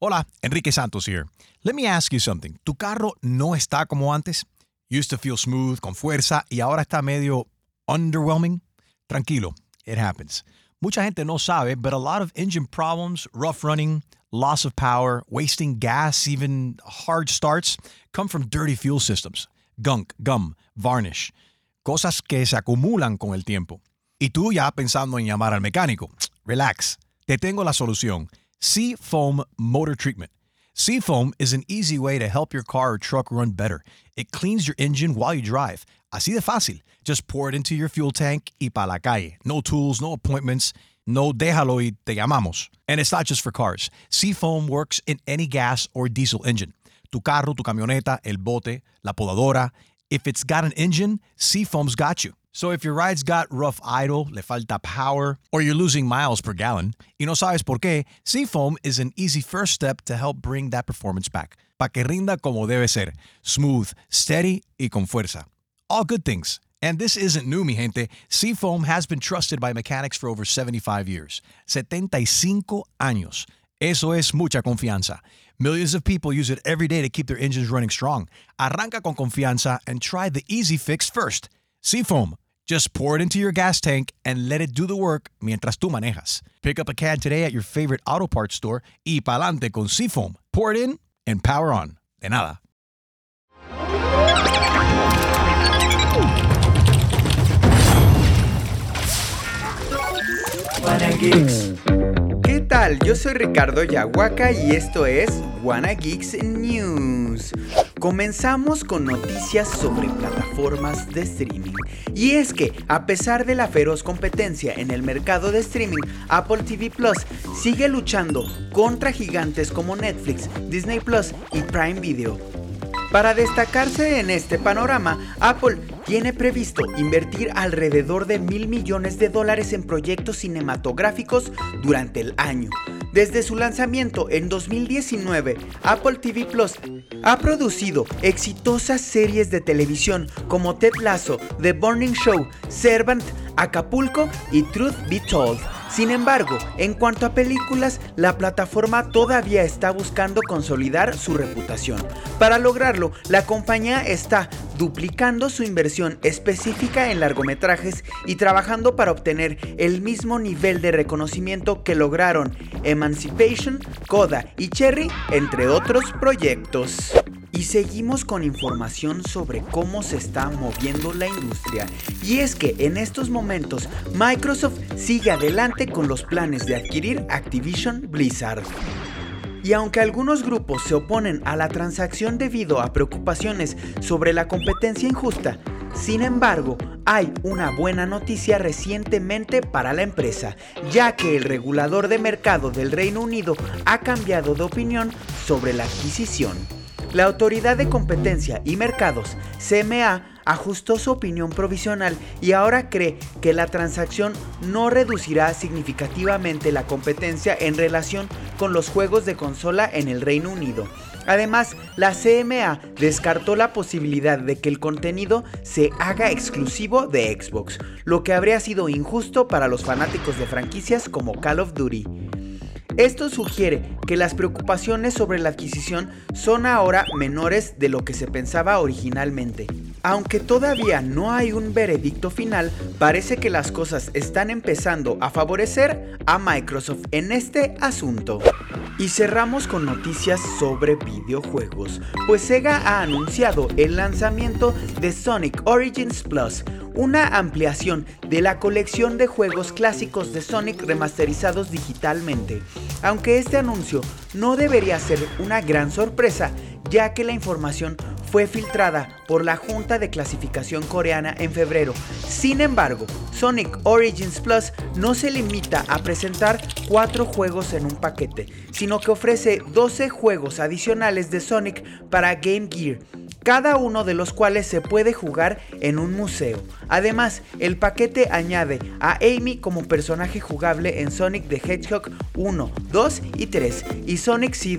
Hola, Enrique Santos here. Let me ask you something. ¿Tu carro no está como antes? Used to feel smooth, con fuerza, y ahora está medio underwhelming? Tranquilo, it happens. Mucha gente no sabe, but a lot of engine problems, rough running, loss of power, wasting gas, even hard starts, come from dirty fuel systems. Gunk, gum, varnish. Cosas que se acumulan con el tiempo. Y tú ya pensando en llamar al mecánico. Relax. Te tengo la solución. Seafoam Motor Treatment. Seafoam is an easy way to help your car or truck run better. It cleans your engine while you drive. Así de fácil. Just pour it into your fuel tank y pa' la calle. No tools, no appointments. No déjalo y te llamamos. And it's not just for cars. Seafoam works in any gas or diesel engine. Tu carro, tu camioneta, el bote, la podadora. If it's got an engine, Seafoam's got you. So if your ride's got rough idle, le falta power, or you're losing miles per gallon, y no sabes por qué, Seafoam is an easy first step to help bring that performance back. Pa' que rinda como debe ser. Smooth, steady, y con fuerza. All good things. And this isn't new, mi gente. Seafoam has been trusted by mechanics for over 75 years. 75 años. Eso es mucha confianza. Millions of people use it every day to keep their engines running strong. Arranca con confianza and try the easy fix first. Seafoam. Just pour it into your gas tank and let it do the work mientras tú manejas. Pick up a can today at your favorite auto parts store y pa'lante con Seafoam. Pour it in and power on. De nada. ¿Qué tal? Yo soy Ricardo Yahuaca y esto es Wanna Geeks News. Comenzamos con noticias sobre plataformas de streaming. Y es que, a pesar de la feroz competencia en el mercado de streaming, Apple TV Plus sigue luchando contra gigantes como Netflix, Disney Plus y Prime Video. Para destacarse en este panorama, Apple tiene previsto invertir alrededor de $1,000 millones en proyectos cinematográficos durante el año. Desde su lanzamiento en 2019, Apple TV Plus ha producido exitosas series de televisión como Ted Lasso, The Morning Show, Servant, Acapulco y Truth Be Told. Sin embargo, en cuanto a películas, la plataforma todavía está buscando consolidar su reputación. Para lograrlo, la compañía está duplicando su inversión específica en largometrajes y trabajando para obtener el mismo nivel de reconocimiento que lograron Emancipation, Coda y Cherry, entre otros proyectos. Y seguimos con información sobre cómo se está moviendo la industria. Y es que en estos momentos Microsoft sigue adelante con los planes de adquirir Activision Blizzard. Y aunque algunos grupos se oponen a la transacción debido a preocupaciones sobre la competencia injusta, sin embargo, hay una buena noticia recientemente para la empresa, ya que el regulador de mercado del Reino Unido ha cambiado de opinión sobre la adquisición. La Autoridad de Competencia y Mercados, CMA, ajustó su opinión provisional y ahora cree que la transacción no reducirá significativamente la competencia en relación con los juegos de consola en el Reino Unido. Además, la CMA descartó la posibilidad de que el contenido se haga exclusivo de Xbox, lo que habría sido injusto para los fanáticos de franquicias como Call of Duty. Esto sugiere que las preocupaciones sobre la adquisición son ahora menores de lo que se pensaba originalmente. Aunque todavía no hay un veredicto final, parece que las cosas están empezando a favorecer a Microsoft en este asunto. Y cerramos con noticias sobre videojuegos, pues Sega ha anunciado el lanzamiento de Sonic Origins Plus, una ampliación de la colección de juegos clásicos de Sonic remasterizados digitalmente. Aunque este anuncio no debería ser una gran sorpresa, ya que la información fue filtrada por la Junta de Clasificación Coreana en febrero. Sin embargo, Sonic Origins Plus no se limita a presentar 4 juegos en un paquete, sino que ofrece 12 juegos adicionales de Sonic para Game Gear, cada uno de los cuales se puede jugar en un museo. Además, el paquete añade a Amy como personaje jugable en Sonic the Hedgehog 1, 2 y 3 y Sonic CD,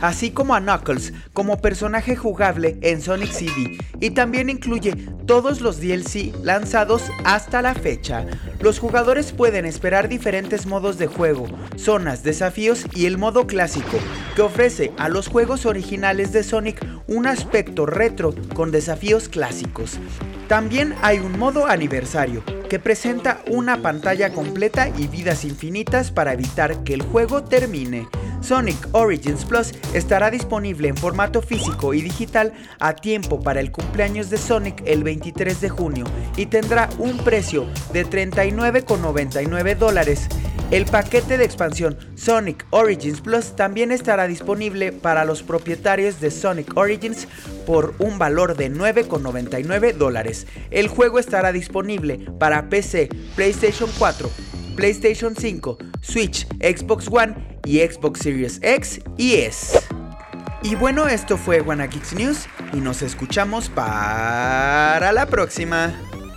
así como a Knuckles como personaje jugable en Sonic CD, y también incluye todos los DLC lanzados hasta la fecha. Los jugadores pueden esperar diferentes modos de juego, zonas, desafíos y el modo clásico, que ofrece a los juegos originales de Sonic un aspecto retro con desafíos clásicos. También hay un modo aniversario, que presenta una pantalla completa y vidas infinitas para evitar que el juego termine. Sonic Origins Plus estará disponible en formato físico y digital a tiempo para el cumpleaños de Sonic el 23 de junio y tendrá un precio de $39.99. El paquete de expansión Sonic Origins Plus también estará disponible para los propietarios de Sonic Origins por un valor de $9.99. El juego estará disponible para PC, PlayStation 4, PlayStation 5, Switch, Xbox One y Xbox Series X y S. Y bueno, esto fue Wanna Geeks News y nos escuchamos para la próxima.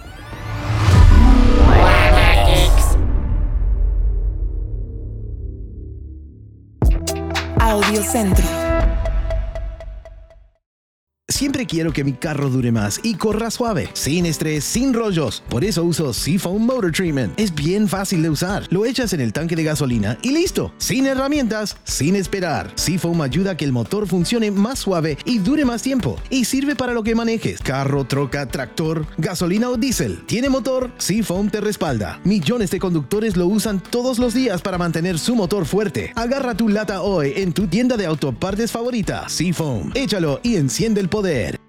Audio Centro. Siempre quiero que mi carro dure más y corra suave, sin estrés, sin rollos. Por eso uso Seafoam Motor Treatment. Es bien fácil de usar. Lo echas en el tanque de gasolina y listo. Sin herramientas, sin esperar. Seafoam ayuda a que el motor funcione más suave y dure más tiempo. Y sirve para lo que manejes. Carro, troca, tractor, gasolina o diésel. ¿Tiene motor? Seafoam te respalda. Millones de conductores lo usan todos los días para mantener su motor fuerte. Agarra tu lata hoy en tu tienda de autopartes favorita. Seafoam. Échalo y enciende el poder.